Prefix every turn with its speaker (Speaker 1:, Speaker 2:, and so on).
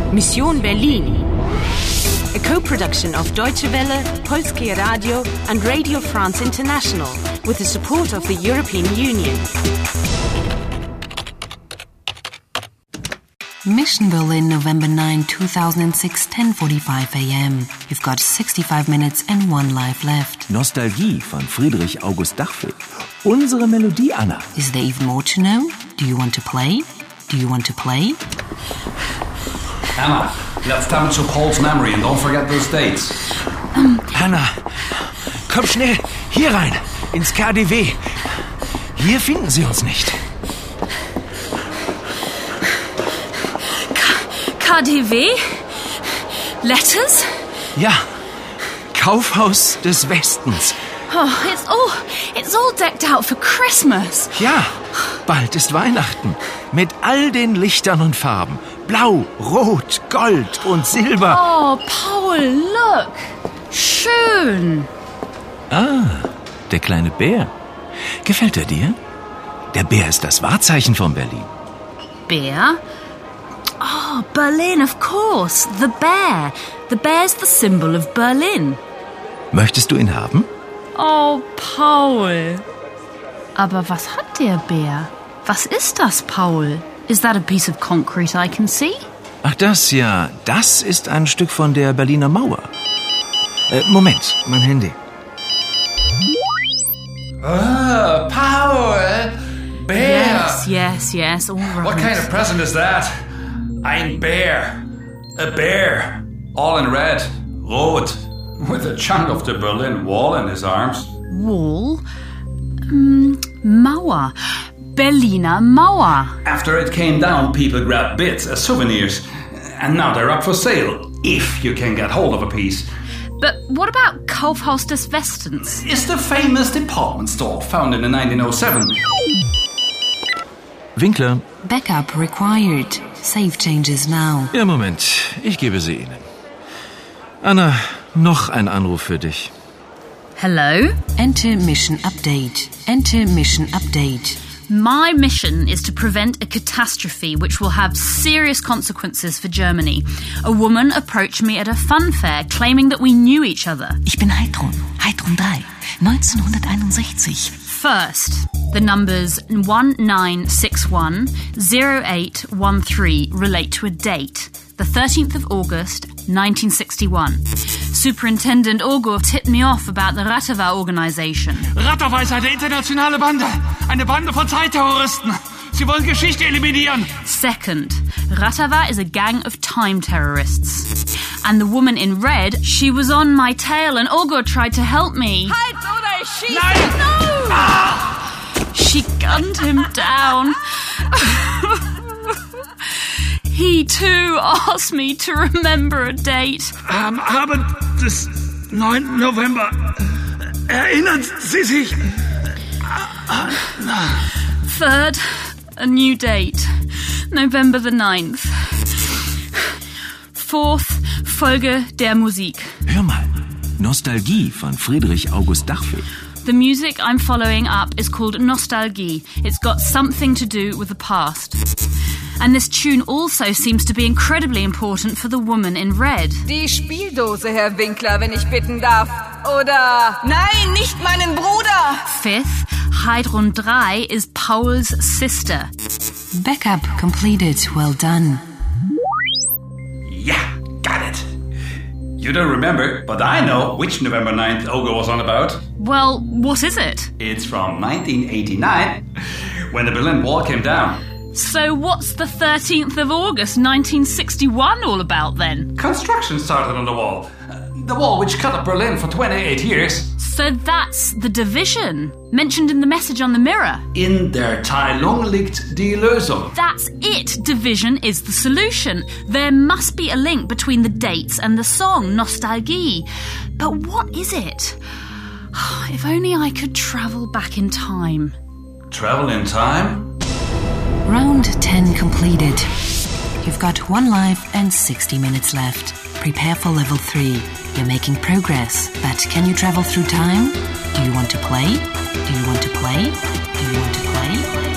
Speaker 1: Mission Berlin. A co-production of Deutsche Welle, Polskie Radio and Radio France International with the support of the European Union.
Speaker 2: Mission Berlin, November 9, 2006, 10:45 a.m. You've got 65 minutes and one life left.
Speaker 3: Nostalgie von Friedrich August Dachfeld. Unsere Melodie, Anna.
Speaker 2: Is there even more to know? Do you want to play? Do you want to play?
Speaker 4: Anna, let's tap into Paul's memory and don't forget those dates.
Speaker 3: Anna, komm schnell hier rein, ins KaDeWe. Hier finden Sie uns nicht.
Speaker 5: KaDeWe? Letters?
Speaker 3: Ja, Kaufhaus des Westens.
Speaker 5: Oh, it's all decked out for Christmas.
Speaker 3: Ja, bald ist Weihnachten. Mit all den Lichtern und Farben. Blau, Rot, Gold und Silber.
Speaker 5: Oh, Paul, look. Schön.
Speaker 3: Ah, der kleine Bär. Gefällt er dir? Der Bär ist das Wahrzeichen von Berlin.
Speaker 5: Bär? Oh, Berlin, of course. The bear. The bear's the symbol of Berlin.
Speaker 3: Möchtest du ihn haben?
Speaker 5: Oh, Paul. Aber was hat der Bär? Was ist das, Paul? Is that a piece of concrete I can see?
Speaker 3: Ach, das ja. Das ist ein Stück von der Berliner Mauer. Moment, mein Handy.
Speaker 4: Ah, Paul! Bear!
Speaker 5: Yes, all right.
Speaker 4: What kind of present is that? Ein Bär. A bear. All in red. Rot. With a chunk of the Berlin Wall in his arms.
Speaker 5: Wall? Mauer. Berliner Mauer.
Speaker 4: After it came down, people grabbed bits as souvenirs. And now they're up for sale, if you can get hold of a piece.
Speaker 5: But what about Kaufhaus des Westens?
Speaker 4: It's the famous department store founded in 1907.
Speaker 3: Winkler.
Speaker 2: Backup required. Save changes now.
Speaker 3: Ja, Moment. Ich gebe sie Ihnen. Anna, noch ein Anruf für dich.
Speaker 5: Hello?
Speaker 2: Enter mission update. Enter mission update.
Speaker 5: My mission is to prevent a catastrophe which will have serious consequences for Germany. A woman approached me at a fun fair claiming that we knew each other.
Speaker 2: Ich bin Heidrun 3, 1961.
Speaker 5: First, the numbers 1961 0813 relate to a date, the 13th of August 1961. Superintendent Orgur tipped me off about the Ratava organization.
Speaker 6: Ratava ist eine internationale Bande. Eine Bande von Zeitterroristen. Sie wollen Geschichte eliminieren.
Speaker 5: Second, Ratava is a gang of time terrorists. And the woman in red, she was on my tail and Orgur tried to help me.
Speaker 7: Halt oder ich schieße!
Speaker 6: Nein!
Speaker 5: No!
Speaker 6: Ah!
Speaker 5: She gunned him down. He too asked me to remember a date.
Speaker 6: Am Abend des 9. November. Erinnern Sie sich?
Speaker 5: Third, a new date. November the 9th. Fourth, Folge der Musik.
Speaker 3: Hör mal. Nostalgie von Friedrich August Dachfeld.
Speaker 5: The music I'm following up is called Nostalgie. It's got something to do with the past. And this tune also seems to be incredibly important for the woman in red.
Speaker 7: Die Spieldose, Herr Winkler, wenn ich bitten darf. Oder... Nein, nicht meinen Bruder!
Speaker 5: Fifth, Heidrun 3 is Paul's sister.
Speaker 2: Backup completed. Well done.
Speaker 4: Yeah, got it. You don't remember, but I know which November 9th Olga was on about.
Speaker 5: Well, what is it?
Speaker 4: It's from 1989, when the Berlin Wall came down.
Speaker 5: So what's the 13th of August 1961 all about then?
Speaker 4: Construction started on the wall. The wall which cut up Berlin for 28 years.
Speaker 5: So that's the division mentioned in the message on the mirror.
Speaker 4: In der Teilung liegt die Lösung.
Speaker 5: That's it. Division is the solution. There must be a link between the dates and the song, Nostalgie. But what is it? If only I could travel back in time.
Speaker 4: Travel in time?
Speaker 2: Round 10 completed. You've got one life and 60 minutes left. Prepare for level 3. You're making progress, but can you travel through time? Do you want to play? Do you want to play? Do you want to play?